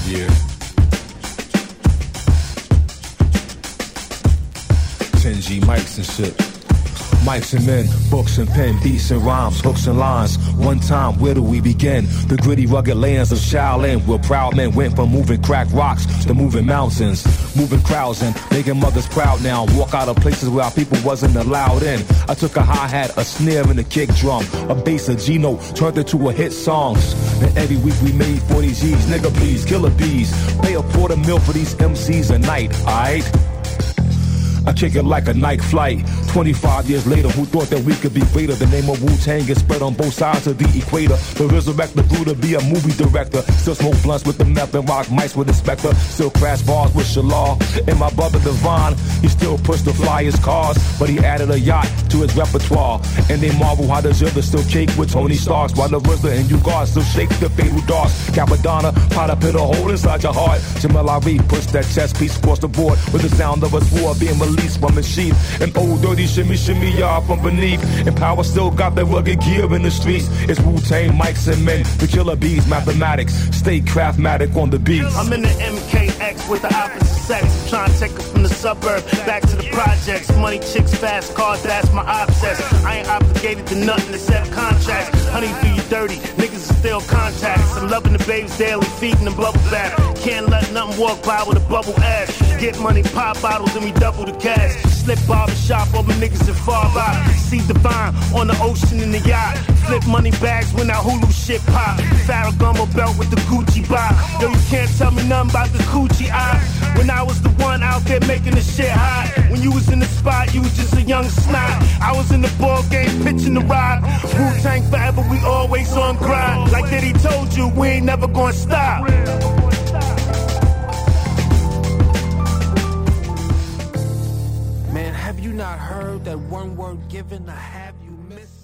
Yeah. 10G mics and shit. Mics and men, books and pen, beats and rhymes, hooks and lines. One time, where do we begin? The gritty, rugged lands of Shaolin, where proud men went from moving crack rocks to moving mountains, moving crowds and making mothers proud now. Walk out of places where our people wasn't allowed in. I took a hi-hat, a snare, and a kick drum, a bass, a G-note, turned it to a hit songs. And every week we made 40 G's. Nigga, please, killer bees. Pay a quarter mil for these MCs a night, alright? I kick it like a night flight. 25 years later, who thought that we could be greater? The name of Wu-Tang is spread on both sides of the equator. The resurrector grew to be a movie director. Still smoke blunts with the meth and rock mics with Inspector. Still crash bars with Shalal. And my brother Devon, he still pushed the flyest cars, but he added a yacht to his repertoire. And they marvel how the Zilla still cake with Tony Starks, while the RZA and you guards still shake the fatal darts. Capadonna, pot up hit a hole inside your heart. Jamel Ari pushed that chest piece across the board with the sound of a sword being released from his sheath. And old dirty shimmy shimmy y'all from beneath. And power still got that rugged gear in the streets. It's Wu-Tang, mics and men, the killer bees, mathematics, stay craftmatic on the beats. I'm in the MKX with the opposite sex. I'm trying to take her from the suburb back to the projects. Money, chicks, fast cars, that's my obsess. I ain't obligated to nothing except contracts. Honey, do you dirty, niggas is still contacts. I'm loving the babes daily, feeding them bubble bath. Can't let nothing walk by with a bubble ass. Get money, pop bottles, and we double the cash. Slip barbershop over niggas in far out. See Divine on the ocean in the yacht. Flip money bags when that Hulu shit pop. Ferragamo belt with the Gucci box. Yo, you can't tell me nothing about the coochie eye. When I was the one out there making the shit hot. When you was in the spot, you was just a young snot. I was in the ball game pitching the ride. Wu-Tang forever, we always on grind. Like Diddy told you, we ain't never gonna stop. Man, have you not heard that one word given, I have you missing?